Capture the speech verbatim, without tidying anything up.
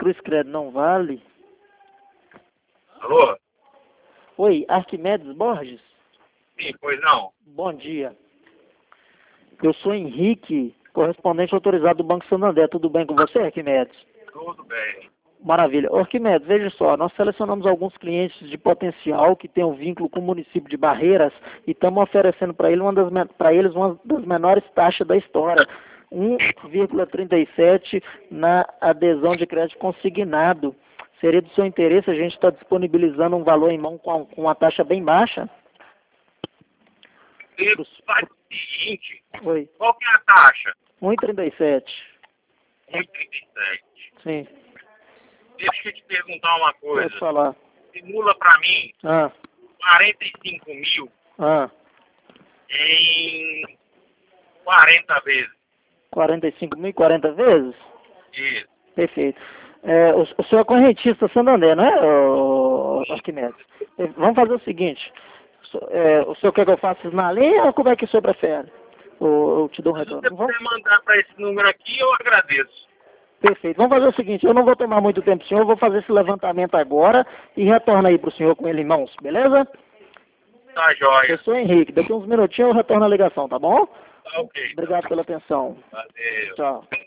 Cruz Credo não vale. Alô? Oi, Arquimedes Borges? Sim, pois não. Bom dia. Eu sou Henrique, correspondente autorizado do Banco Santander. Tudo bem com você, Arquimedes? Tudo bem. Maravilha. Ô, Arquimedes, veja só, nós selecionamos alguns clientes de potencial que têm um vínculo com o município de Barreiras e estamos oferecendo para ele uma das, para eles uma das menores taxas da história. um vírgula trinta e sete na adesão de crédito consignado. Seria do seu interesse a gente está disponibilizando um valor em mão com, com uma taxa bem baixa? E faz o seguinte, Oi. qual que é a taxa? um vírgula trinta e sete. um vírgula trinta e sete. Sim. Deixa eu te perguntar uma coisa. Pode falar. Simula para mim Ah, quarenta e cinco mil ah, em quarenta vezes. quarenta e cinco mil e quarenta vezes? Isso. Perfeito. É, o, o senhor é correntista Santander, não é, o, Arquimedes? É, vamos fazer o seguinte. So- é, o senhor quer que eu faça isso na linha ou como é que o senhor prefere? Ou eu te dou um Se retorno? você Vamos- puder mandar para esse número aqui, eu agradeço. Perfeito. Vamos fazer o seguinte, eu não vou tomar muito tempo, senhor, eu vou fazer esse levantamento agora e retorno aí para o senhor com ele em mãos, beleza? Tá jóia. Eu sou Henrique, daqui uns minutinhos eu retorno a ligação, tá bom? Tá ok. Obrigado pela atenção. Valeu. Tchau.